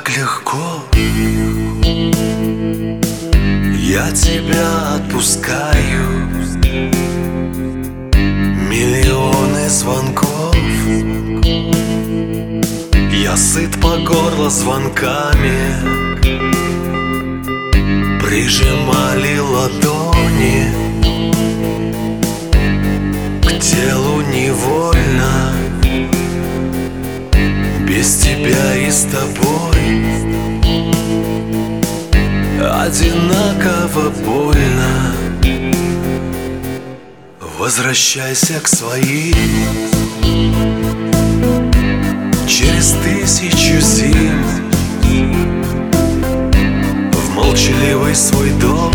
так легко, я тебя отпускаю. Миллионы звонков, я сыт по горло звонками. Прижимали ладони к телу невольно. Без тебя и с тобой одинаково больно. Возвращайся к своим. Через 1000 зим в молчаливый свой дом.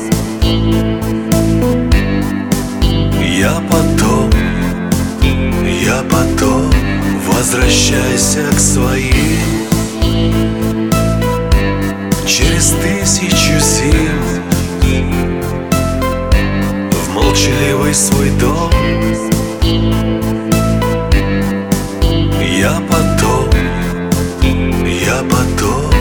Я потом возвращайся к своим. Через 1000 зим в молчаливый свой дом. Я потом.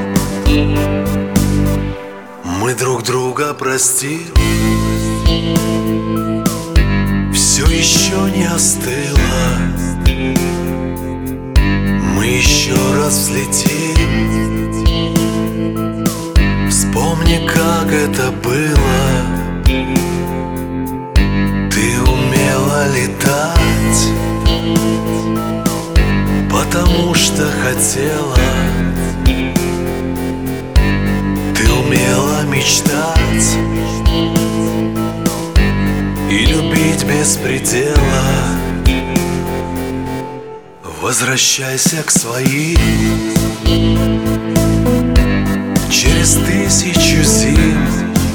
Мы друг друга простим. Все еще не остыло. Мы еще раз взлетим. Вспомни, как это было. Ты умела летать, потому что хотела. Ты умела мечтать и любить без предела. Возвращайся к своим. Через 1000 зим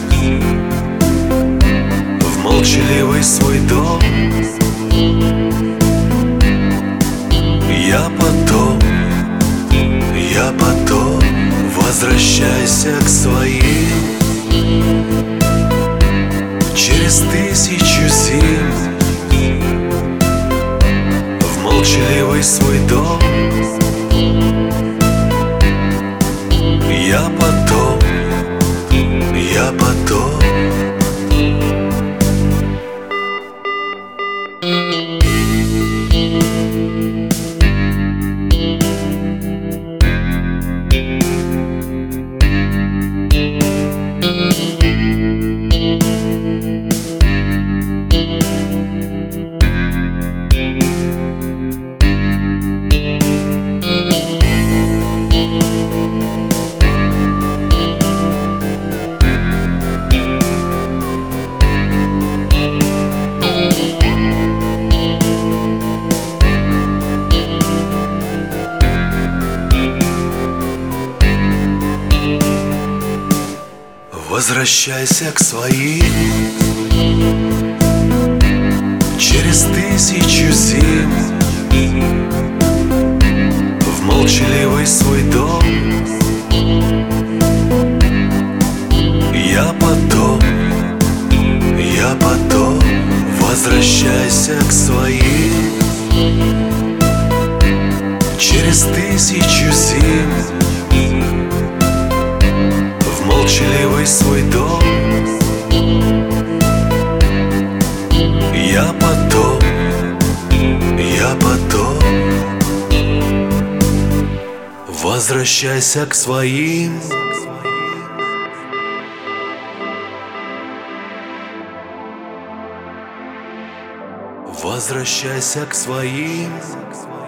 в молчаливый свой дом. Я потом возвращайся к своим. Через 1000 зим в молчаливый свой дом. Я потом. Возвращайся к своим. Через 1000 зим в молчаливый свой дом. Я потом возвращайся к своим. Через 1000 зим в молчаливый свой дом. Я потом. Возвращайся к своим. Возвращайся к своим.